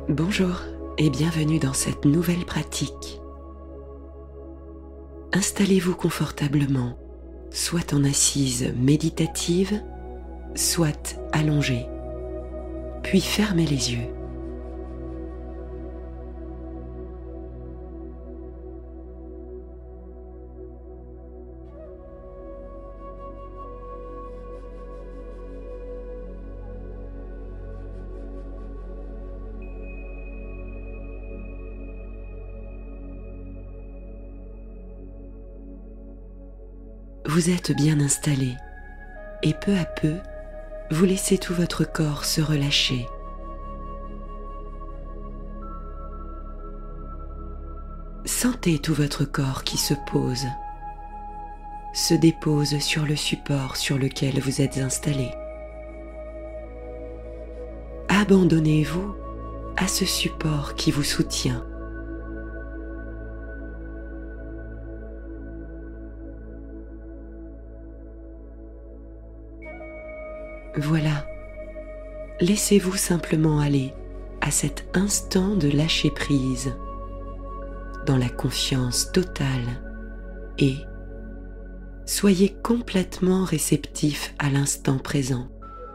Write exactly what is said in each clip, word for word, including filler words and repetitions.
Bonjour et bienvenue dans cette nouvelle pratique. Installez-vous confortablement, soit en assise méditative, soit allongée, puis fermez les yeux. Vous êtes bien installé et peu à peu, vous laissez tout votre corps se relâcher. Sentez tout votre corps qui se pose, se dépose sur le support sur lequel vous êtes installé. Abandonnez-vous à ce support qui vous soutient. Voilà, laissez-vous simplement aller à cet instant de lâcher prise, dans la confiance totale et soyez complètement réceptif à l'instant présent.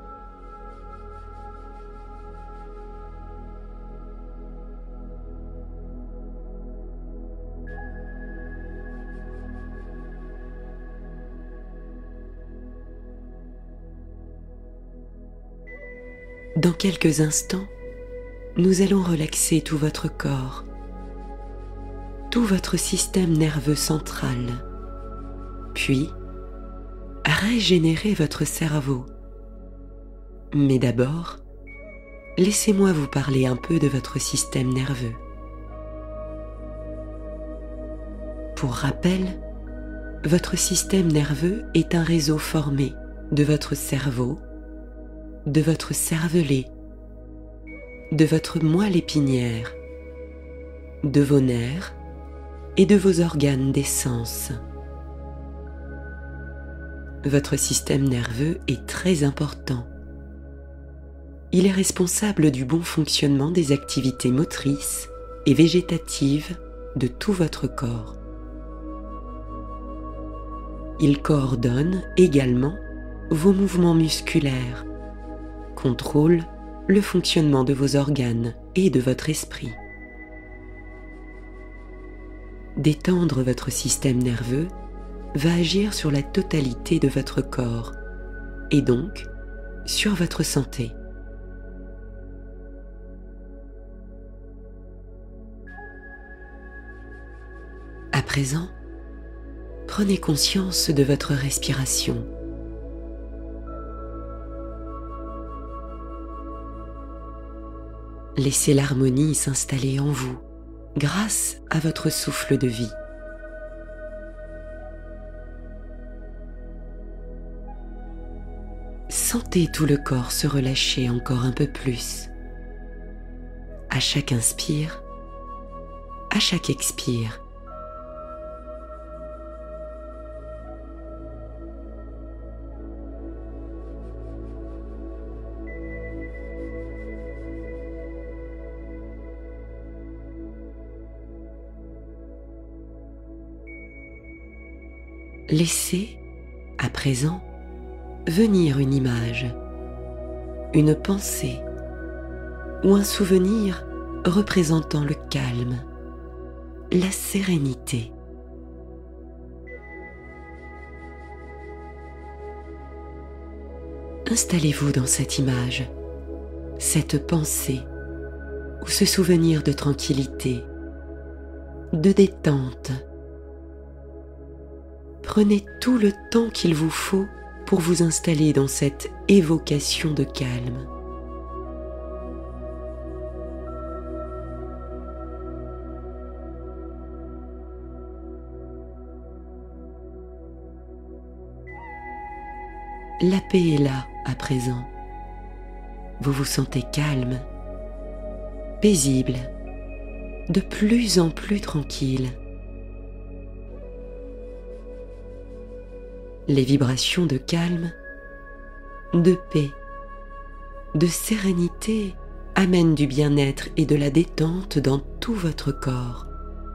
Dans quelques instants, nous allons relaxer tout votre corps, tout votre système nerveux central, puis régénérer votre cerveau. Mais d'abord, laissez-moi vous parler un peu de votre système nerveux. Pour rappel, votre système nerveux est un réseau formé de votre cerveau, de votre cervelet, de votre moelle épinière, de vos nerfs et de vos organes des sens. Votre système nerveux est très important. Il est responsable du bon fonctionnement des activités motrices et végétatives de tout votre corps. Il coordonne également vos mouvements musculaires, contrôle le fonctionnement de vos organes et de votre esprit. Détendre votre système nerveux va agir sur la totalité de votre corps et donc sur votre santé. À présent, prenez conscience de votre respiration. Laissez l'harmonie s'installer en vous grâce à votre souffle de vie. Sentez tout le corps se relâcher encore un peu plus. À chaque inspire, à chaque expire. Laissez, à présent, venir une image, une pensée ou un souvenir représentant le calme, la sérénité. Installez-vous dans cette image, cette pensée ou ce souvenir de tranquillité, de détente. Prenez tout le temps qu'il vous faut pour vous installer dans cette évocation de calme. La paix est là à présent. Vous vous sentez calme, paisible, de plus en plus tranquille. Les vibrations de calme, de paix, de sérénité amène du bien-être et de la détente dans tout votre corps.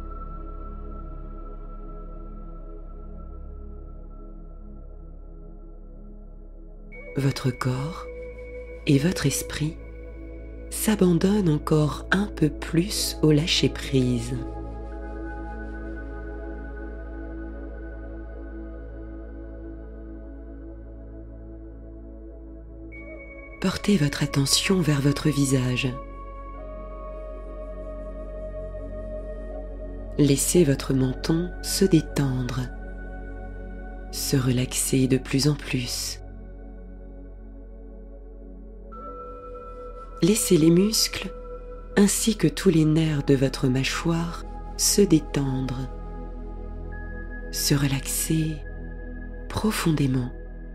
Votre corps et votre esprit s'abandonnent encore un peu plus au lâcher-prise. Portez votre attention vers votre visage. Laissez votre menton se détendre, se relaxer de plus en plus. Laissez les muscles ainsi que tous les nerfs de votre mâchoire se détendre, se relaxer profondément.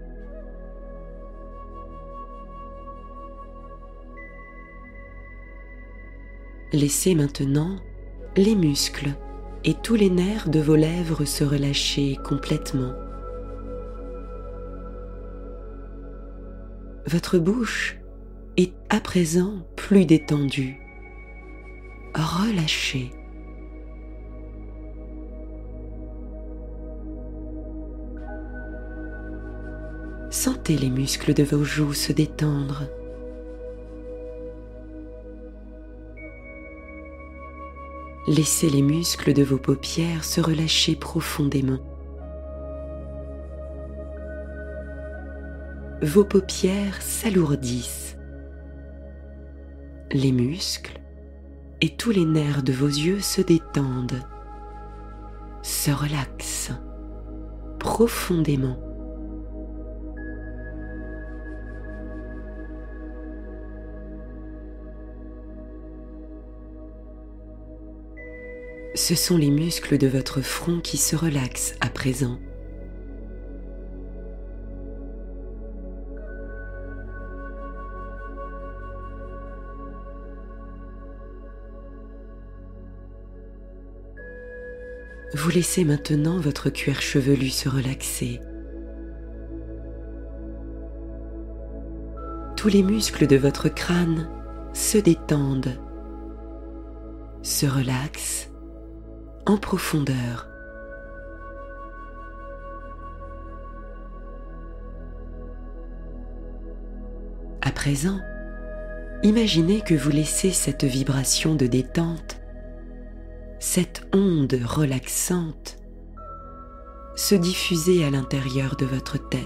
Laissez maintenant les muscles et tous les nerfs de vos lèvres se relâcher complètement. Votre bouche est à présent plus détendue, relâchée. Sentez les muscles de vos joues se détendre. Laissez les muscles de vos paupières se relâcher profondément. Vos paupières s'alourdissent. Les muscles et tous les nerfs de vos yeux se détendent, se relaxent profondément. Ce sont les muscles de votre front qui se relaxent à présent. Vous laissez maintenant votre cuir chevelu se relaxer. Tous les muscles de votre crâne se détendent, se relaxent en profondeur. À présent, imaginez que vous laissez cette vibration de détente, cette onde relaxante, se diffuser à l'intérieur de votre tête.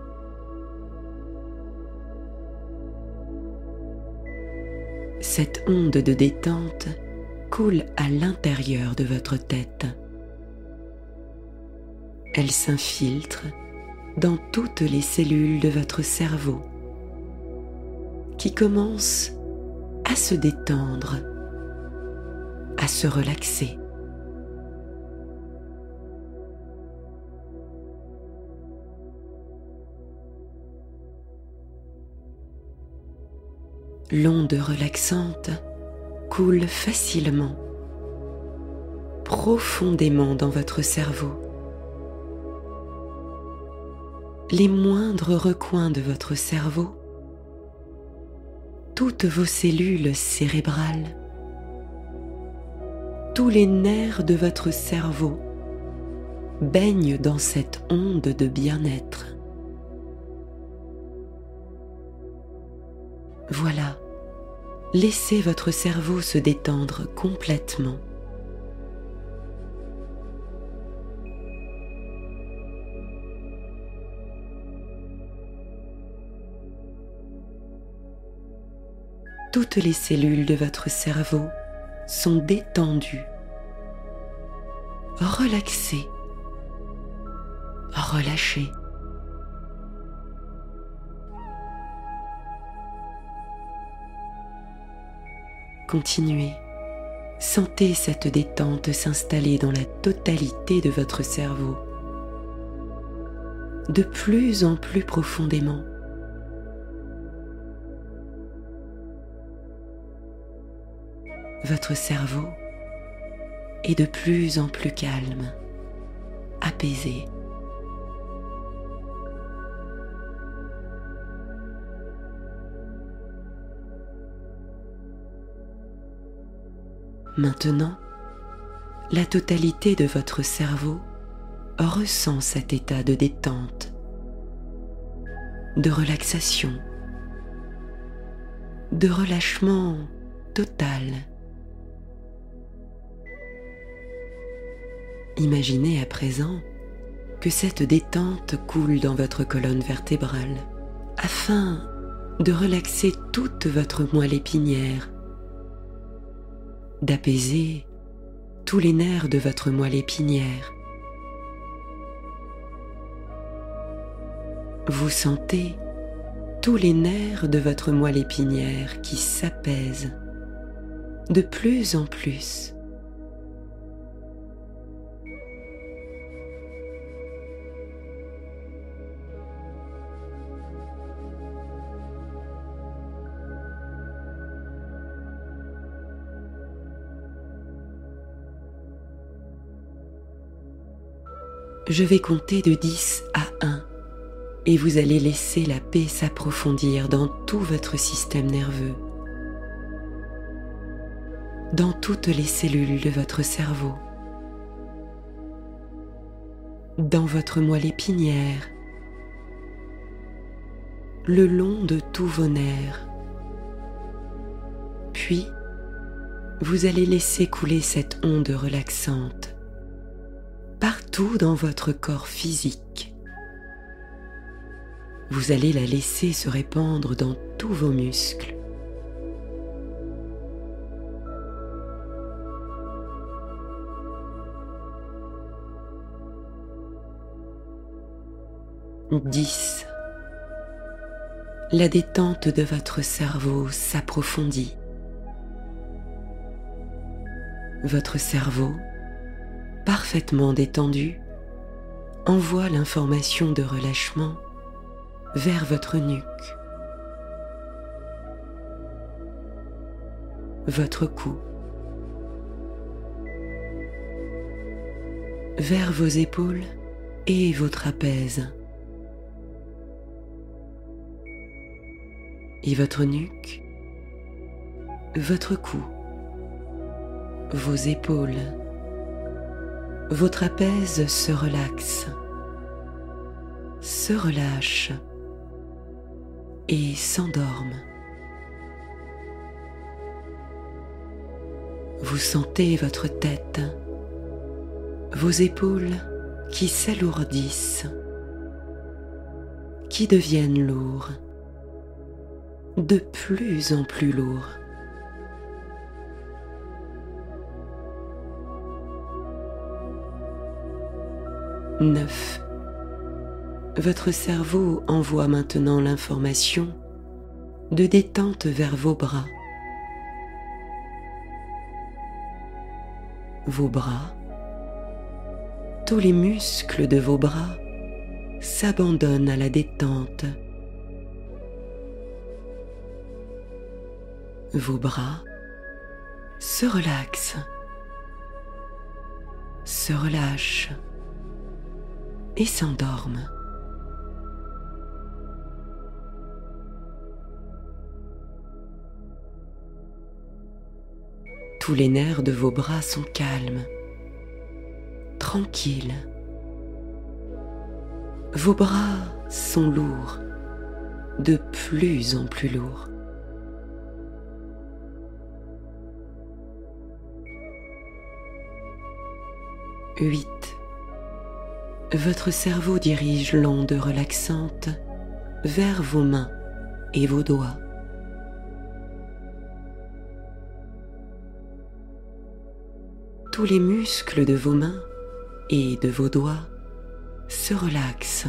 Cette onde de détente coule à l'intérieur de votre tête. Elle s'infiltre dans toutes les cellules de votre cerveau qui commencent à se détendre, à se relaxer. L'onde relaxante coule facilement, profondément dans votre cerveau. Les moindres recoins de votre cerveau, toutes vos cellules cérébrales, tous les nerfs de votre cerveau baignent dans cette onde de bien-être. Voilà, laissez votre cerveau se détendre complètement. Toutes les cellules de votre cerveau sont détendues, relaxées, relâchées. Continuez, sentez cette détente s'installer dans la totalité de votre cerveau, de plus en plus profondément. Votre cerveau est de plus en plus calme, apaisé. Maintenant, la totalité de votre cerveau ressent cet état de détente, de relaxation, de relâchement total. Imaginez à présent que cette détente coule dans votre colonne vertébrale afin de relaxer toute votre moelle épinière, d'apaiser tous les nerfs de votre moelle épinière. Vous sentez tous les nerfs de votre moelle épinière qui s'apaisent de plus en plus. Je vais compter de dix à un et vous allez laisser la paix s'approfondir dans tout votre système nerveux, dans toutes les cellules de votre cerveau, dans votre moelle épinière, le long de tous vos nerfs. Puis, vous allez laisser couler cette onde relaxante partout dans votre corps physique. Vous allez la laisser se répandre dans tous vos muscles. dix. La détente de votre cerveau s'approfondit. Votre cerveau, parfaitement détendu, envoie l'information de relâchement vers votre nuque, votre cou, vers vos épaules et vos trapèzes, et votre nuque, votre cou, vos épaules, vos trapèzes se relaxent, se relâchent et s'endorment. Vous sentez votre tête, vos épaules qui s'alourdissent, qui deviennent lourds, de plus en plus lourds. neuf. Votre cerveau envoie maintenant l'information de détente vers vos bras. Vos bras, tous les muscles de vos bras s'abandonnent à la détente. Vos bras se relaxent, se relâchent et s'endorment. Tous les nerfs de vos bras sont calmes, tranquilles. Vos bras sont lourds, de plus en plus lourds. huit. Votre cerveau dirige l'onde relaxante vers vos mains et vos doigts. Tous les muscles de vos mains et de vos doigts se relaxent,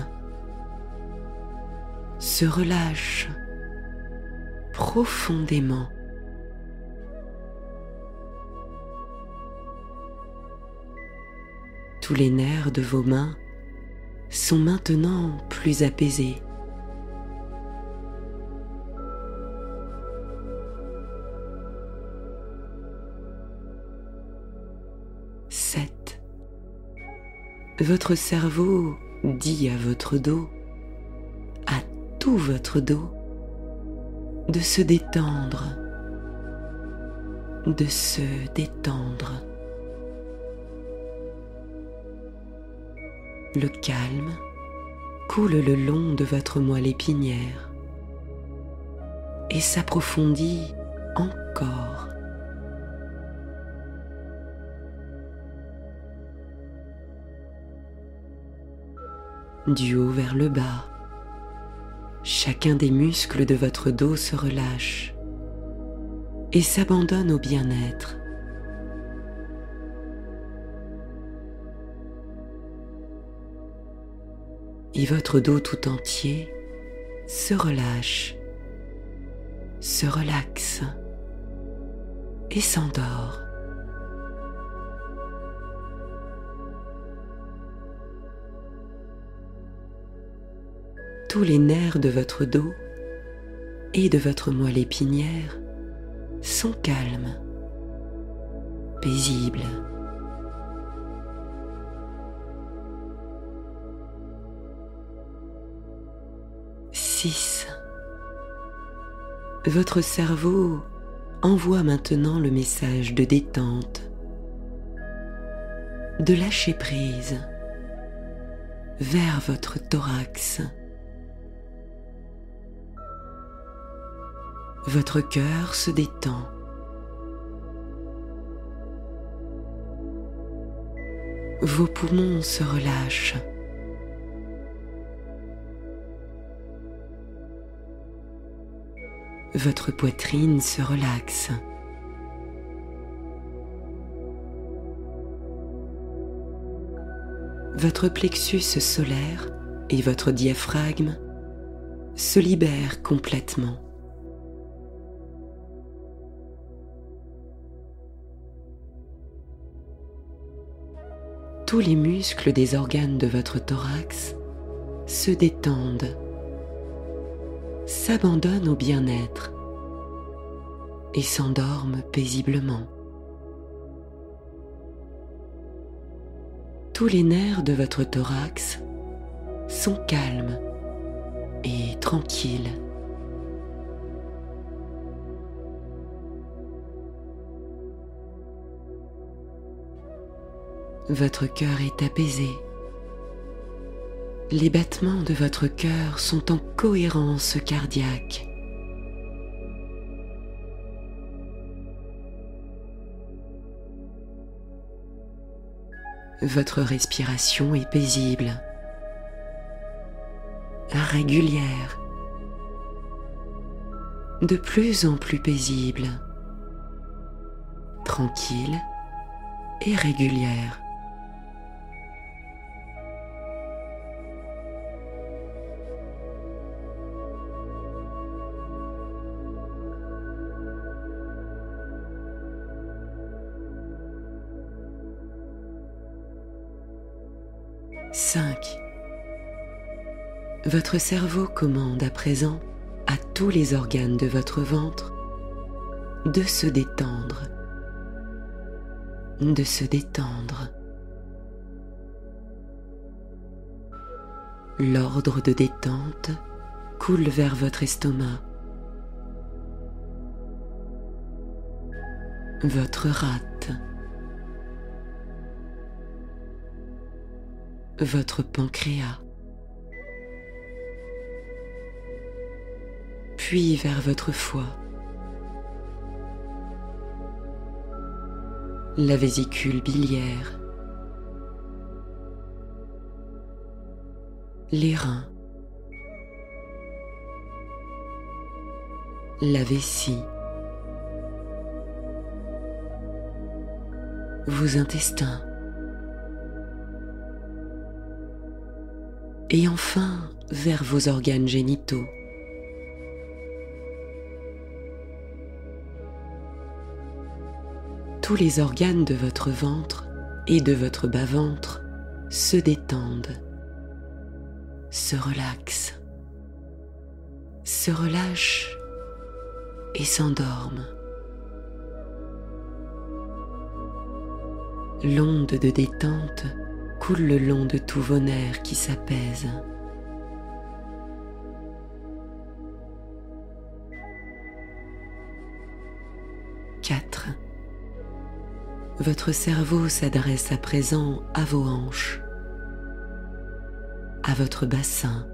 se relâchent profondément. Tous les nerfs de vos mains sont maintenant plus apaisés. sept. Votre cerveau dit à votre dos, à tout votre dos, de se détendre, de se détendre. Le calme coule le long de votre moelle épinière et s'approfondit encore. Du haut vers le bas, chacun des muscles de votre dos se relâche et s'abandonne au bien-être. Et votre dos tout entier se relâche, se relaxe et s'endort. Tous les nerfs de votre dos et de votre moelle épinière sont calmes, paisibles. six. Votre cerveau envoie maintenant le message de détente, de lâcher prise vers votre thorax. Votre cœur se détend. Vos poumons se relâchent. Votre poitrine se relaxe. Votre plexus solaire et votre diaphragme se libèrent complètement. Tous les muscles des organes de votre thorax se détendent, s'abandonnent au bien-être et s'endorment paisiblement. Tous les nerfs de votre thorax sont calmes et tranquilles. Votre cœur est apaisé. Les battements de votre cœur sont en cohérence cardiaque. Votre respiration est paisible, régulière, de plus en plus paisible, tranquille et régulière. cinq. Votre cerveau commande à présent à tous les organes de votre ventre de se détendre, de se détendre. L'ordre de détente coule vers votre estomac, votre rate, votre pancréas, puis vers votre foie, la vésicule biliaire, les reins, la vessie, vos intestins, et enfin vers vos organes génitaux. Tous les organes de votre ventre et de votre bas-ventre se détendent, se relaxent, se relâchent et s'endorment. L'onde de détente coule le long de tous vos nerfs qui s'apaisent. quatre. votre cerveau s'adresse à présent à vos hanches, à votre bassin,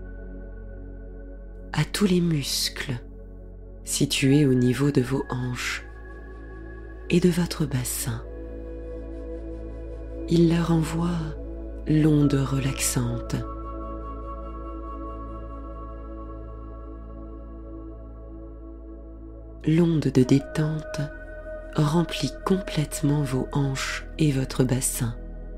à tous les muscles situés au niveau de vos hanches et de votre bassin. Il leur envoie l'onde relaxante. L'onde de détente remplit complètement vos hanches et votre bassin.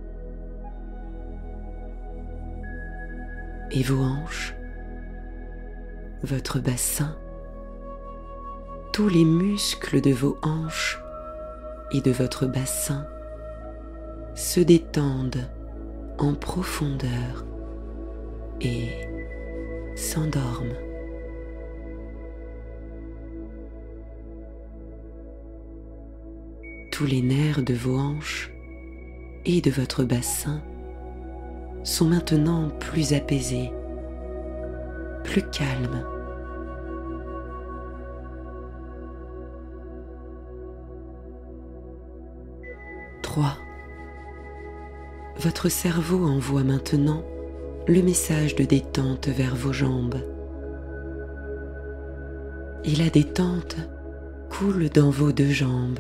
Et vos hanches, votre bassin, tous les muscles de vos hanches et de votre bassin se détendent en profondeur et s'endorment. Tous les nerfs de vos hanches et de votre bassin sont maintenant plus apaisés, plus calmes. trois. Votre cerveau envoie maintenant le message de détente vers vos jambes. Et la détente coule dans vos deux jambes.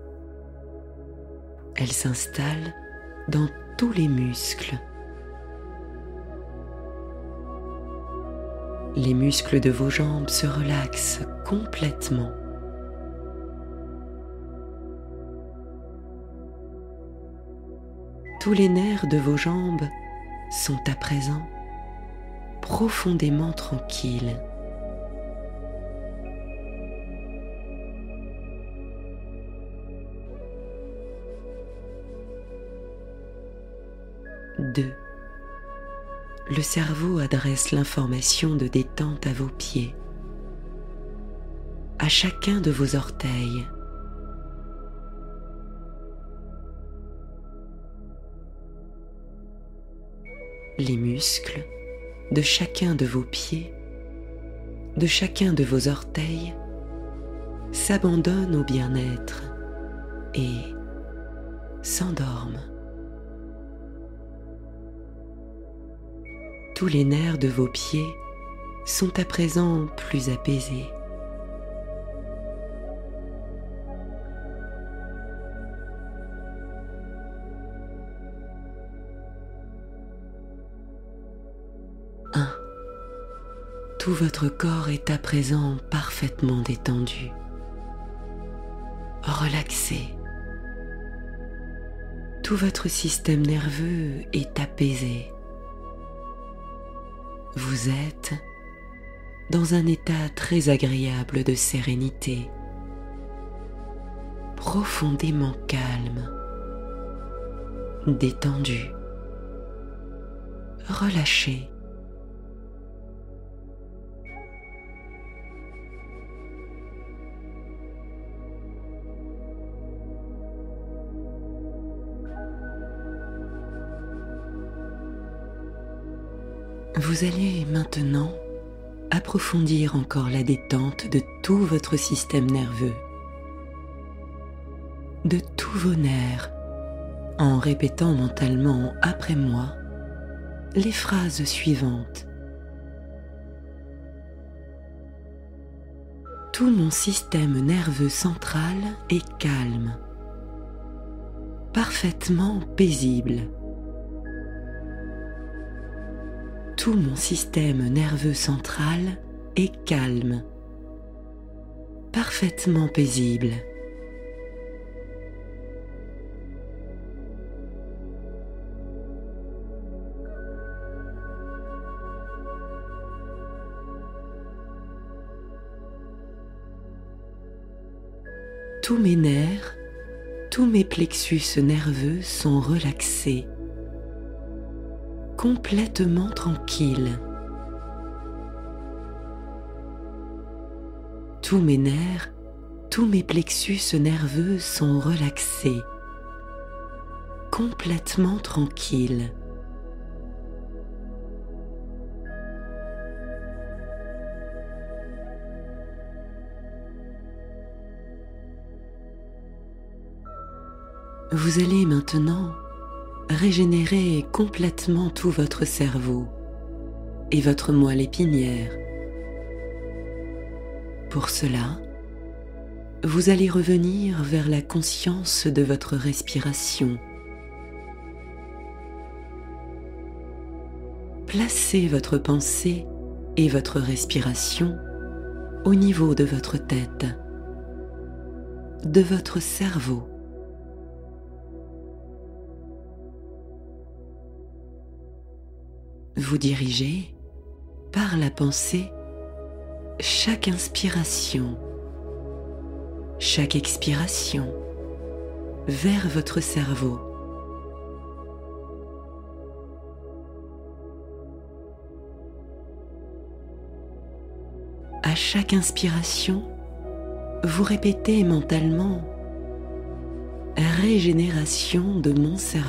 Elle s'installe dans tous les muscles. Les muscles de vos jambes se relaxent complètement. Tous les nerfs de vos jambes sont à présent profondément tranquilles. deux. Le cerveau adresse l'information de détente à vos pieds, à chacun de vos orteils. Les muscles de chacun de vos pieds, de chacun de vos orteils, s'abandonnent au bien-être et s'endorment. Tous les nerfs de vos pieds sont à présent plus apaisés. un. Tout votre corps est à présent parfaitement détendu, relaxé. Tout votre système nerveux est apaisé. Vous êtes dans un état très agréable de sérénité, profondément calme, détendu, relâché. Vous allez maintenant approfondir encore la détente de tout votre système nerveux, de tous vos nerfs, en répétant mentalement après moi les phrases suivantes. Tout mon système nerveux central est calme, parfaitement paisible. Tout mon système nerveux central est calme, parfaitement paisible. Tous mes nerfs, tous mes plexus nerveux sont relaxés, complètement tranquilles. Tous mes nerfs, tous mes plexus nerveux sont relaxés, complètement tranquilles. Vous allez maintenant régénérer complètement tout votre cerveau et votre moelle épinière. Pour cela, vous allez revenir vers la conscience de votre respiration. Placez votre pensée et votre respiration au niveau de votre tête, de votre cerveau. Vous dirigez, par la pensée, chaque inspiration, chaque expiration vers votre cerveau. À chaque inspiration, vous répétez mentalement « Régénération de mon cerveau »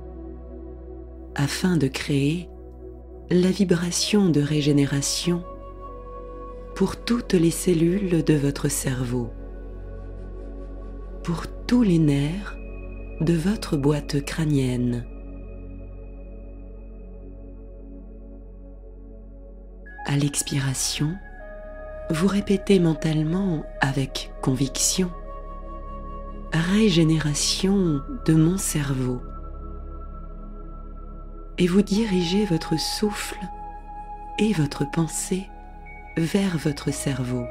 afin de créer la vibration de régénération pour toutes les cellules de votre cerveau, pour tous les nerfs de votre boîte crânienne. À l'expiration, vous répétez mentalement avec conviction « Régénération de mon cerveau » et vous dirigez votre souffle et votre pensée vers votre cerveau.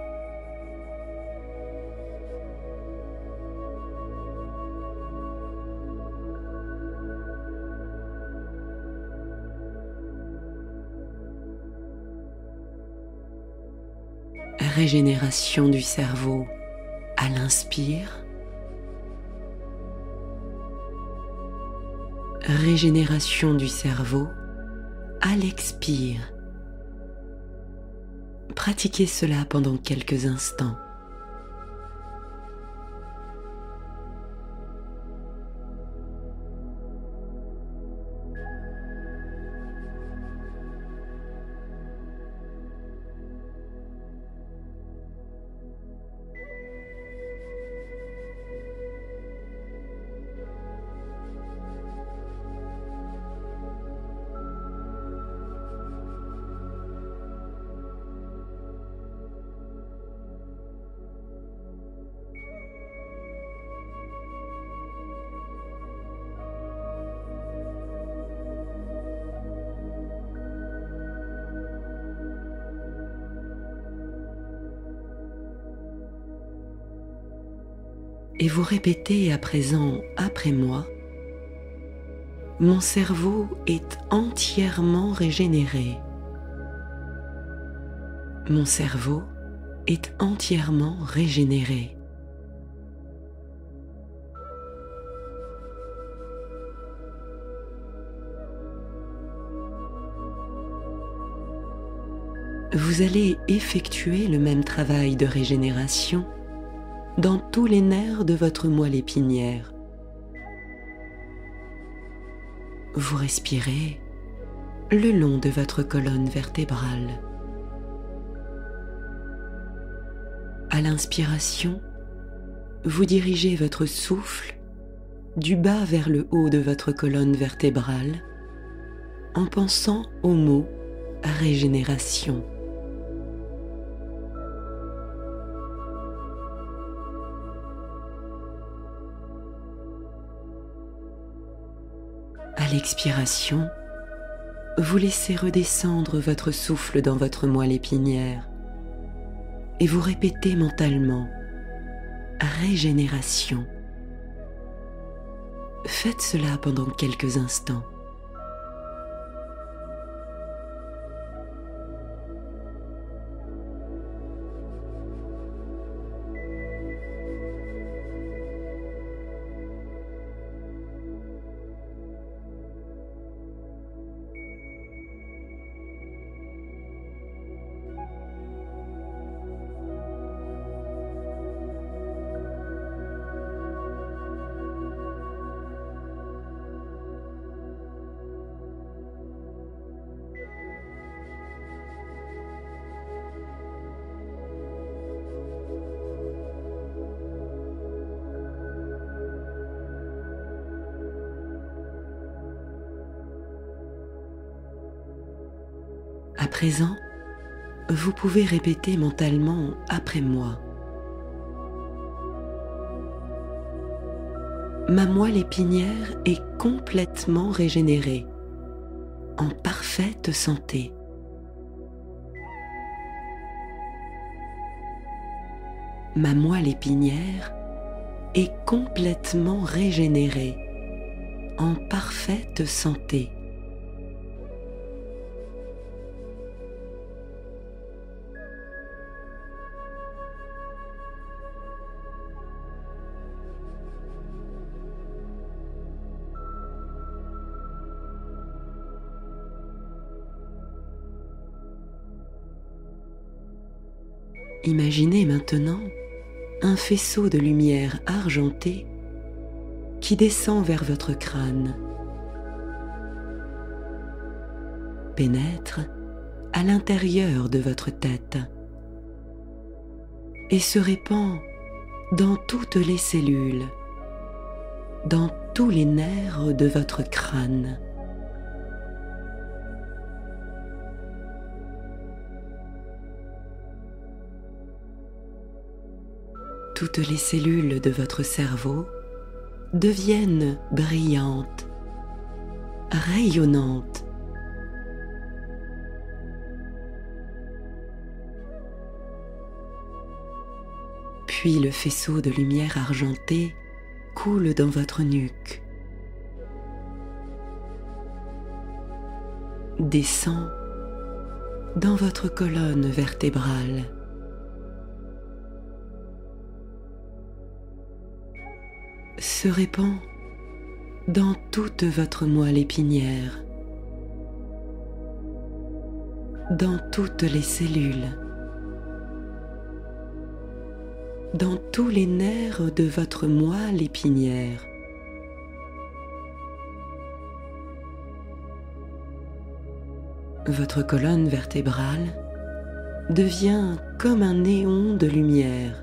Régénération du cerveau à l'inspire. Régénération du cerveau à l'expire. Pratiquez cela pendant quelques instants. Et vous répétez à présent après moi, mon cerveau est entièrement régénéré. Mon cerveau est entièrement régénéré. Vous allez effectuer le même travail de régénération dans tous les nerfs de votre moelle épinière. Vous respirez le long de votre colonne vertébrale. À l'inspiration, vous dirigez votre souffle du bas vers le haut de votre colonne vertébrale en pensant au mot régénération. À l'expiration, vous laissez redescendre votre souffle dans votre moelle épinière et vous répétez mentalement « Régénération ». Faites cela pendant quelques instants. À présent, vous pouvez répéter mentalement après moi. Ma moelle épinière est complètement régénérée, en parfaite santé. Ma moelle épinière est complètement régénérée, en parfaite santé. Imaginez maintenant un faisceau de lumière argentée qui descend vers votre crâne, pénètre à l'intérieur de votre tête et se répand dans toutes les cellules, dans tous les nerfs de votre crâne. Toutes les cellules de votre cerveau deviennent brillantes, rayonnantes. Puis le faisceau de lumière argentée coule dans votre nuque, descend dans votre colonne vertébrale, se répand dans toute votre moelle épinière, dans toutes les cellules, dans tous les nerfs de votre moelle épinière. Votre colonne vertébrale devient comme un néon de lumière.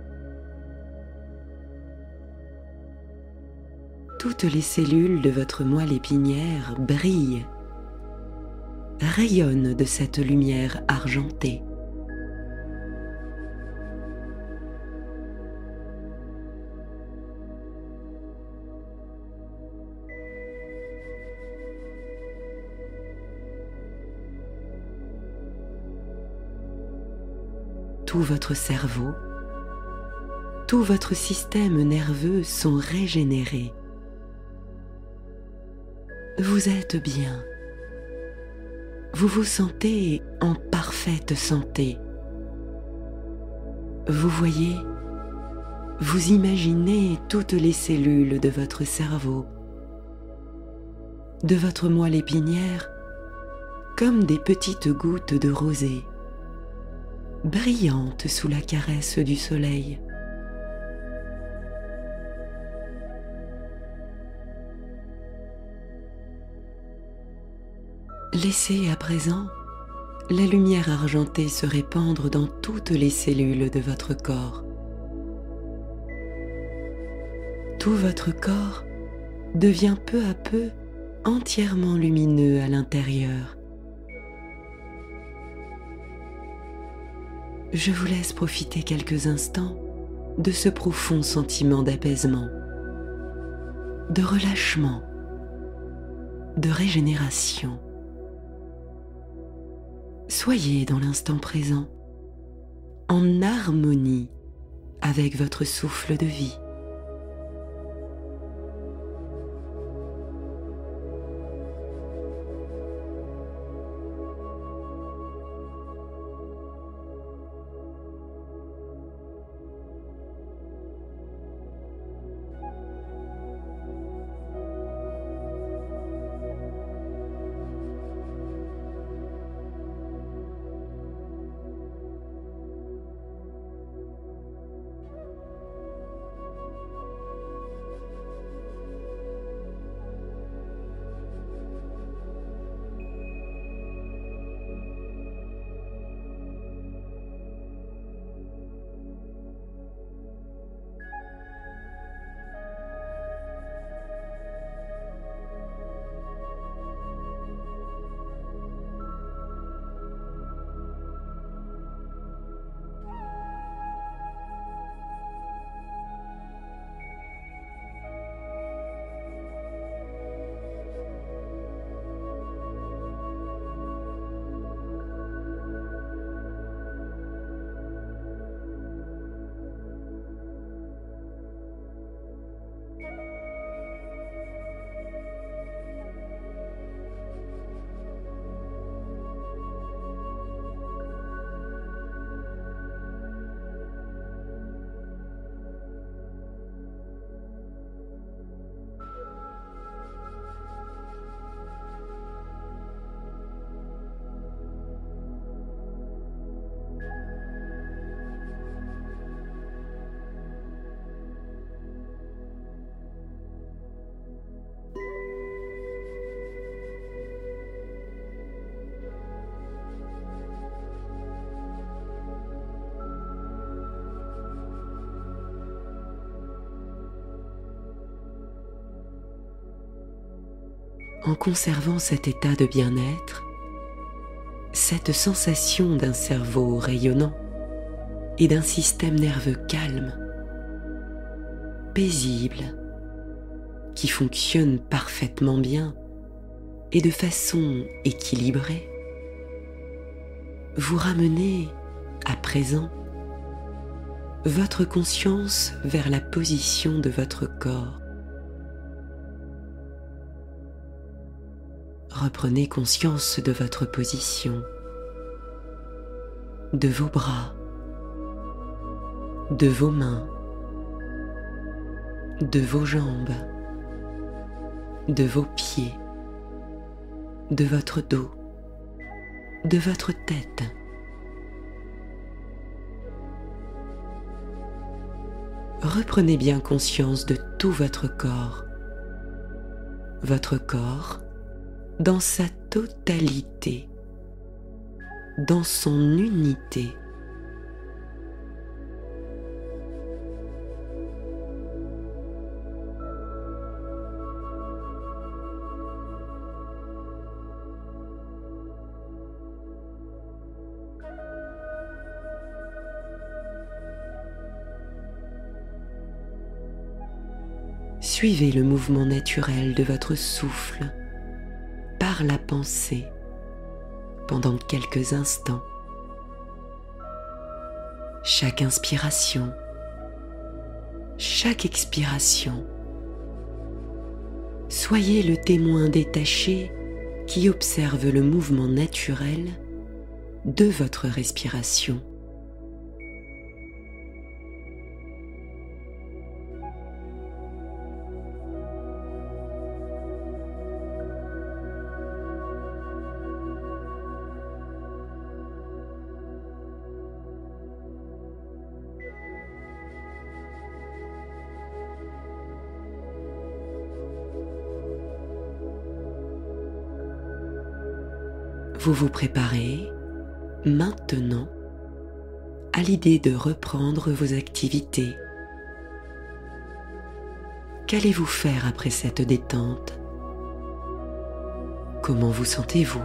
Toutes les cellules de votre moelle épinière brillent, rayonnent de cette lumière argentée. Tout votre cerveau, tout votre système nerveux sont régénérés. Vous êtes bien. Vous vous sentez en parfaite santé. Vous voyez, vous imaginez toutes les cellules de votre cerveau, de votre moelle épinière, comme des petites gouttes de rosée, brillantes sous la caresse du soleil. Laissez à présent la lumière argentée se répandre dans toutes les cellules de votre corps. Tout votre corps devient peu à peu entièrement lumineux à l'intérieur. Je vous laisse profiter quelques instants de ce profond sentiment d'apaisement, de relâchement, de régénération. Soyez dans l'instant présent, en harmonie avec votre souffle de vie. en conservant cet état de bien-être, cette sensation d'un cerveau rayonnant et d'un système nerveux calme, paisible, qui fonctionne parfaitement bien et de façon équilibrée. Vous ramenez à présent votre conscience vers la position de votre corps. Reprenez conscience de votre position, de vos bras, de vos mains, de vos jambes, de vos pieds, de votre dos, de votre tête. Reprenez bien conscience de tout votre corps, votre corps dans sa totalité, dans son unité. Suivez le mouvement naturel de votre souffle par la pensée pendant quelques instants. Chaque inspiration, chaque expiration. Soyez le témoin détaché qui observe le mouvement naturel de votre respiration. Vous vous préparez maintenant à l'idée de reprendre vos activités. Qu'allez-vous faire après cette détente? Comment vous sentez-vous?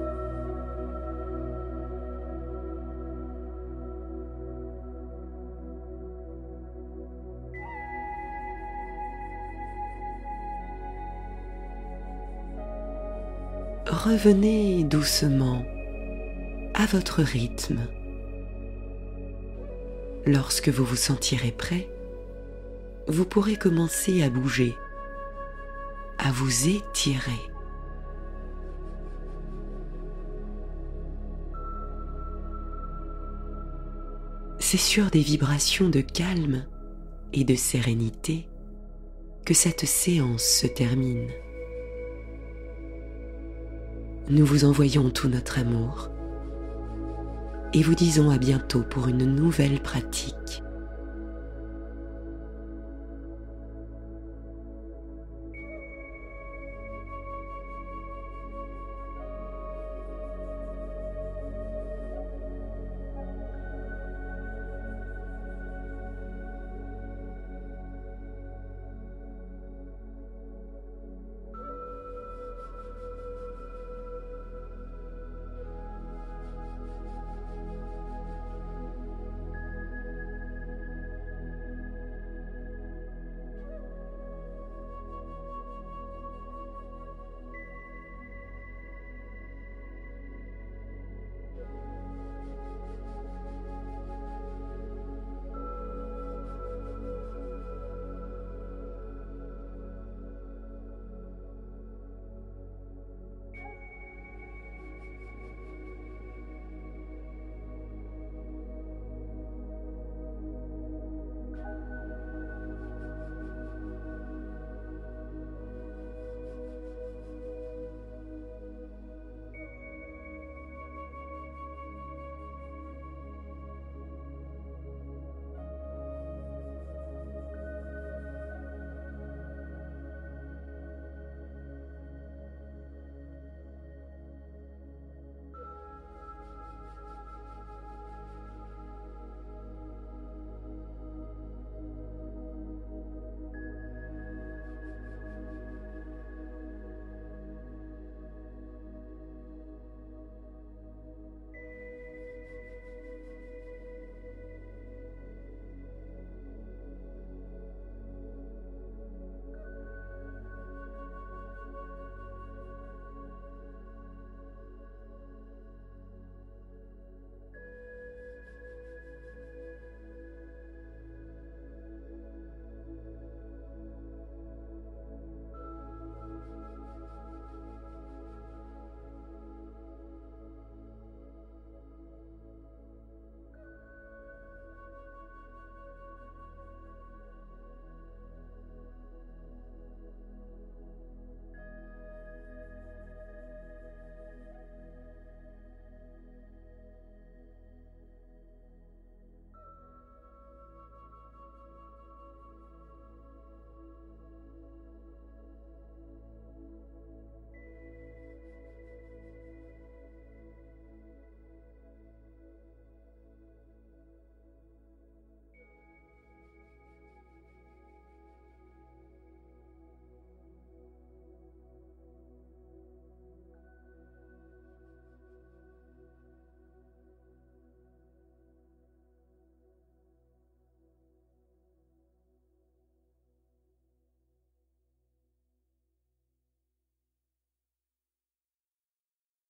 Revenez doucement à votre rythme. Lorsque vous vous sentirez prêt, vous pourrez commencer à bouger, à vous étirer. C'est sur des vibrations de calme et de sérénité que cette séance se termine. Nous vous envoyons tout notre amour et vous disons à bientôt pour une nouvelle pratique.